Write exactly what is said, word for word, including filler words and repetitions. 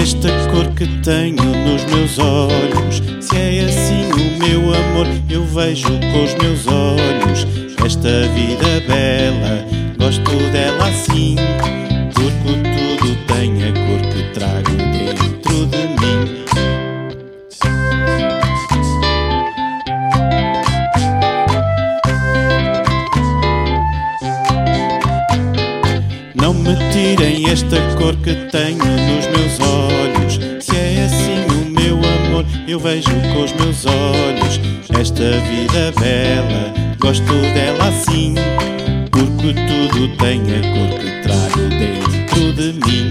esta cor que tenho nos meus olhos. Se é assim o meu amor, eu vejo com os meus olhos. Esta vida bela, gosto dela assim, porque tudo tem a cor que trago dentro de mim. Não me tirem esta cor que tenho nos meus olhos. Se é assim o meu amor, eu vejo com os meus olhos. Esta vida bela, gosto dela assim, porque tudo tem a cor que trago dentro de mim.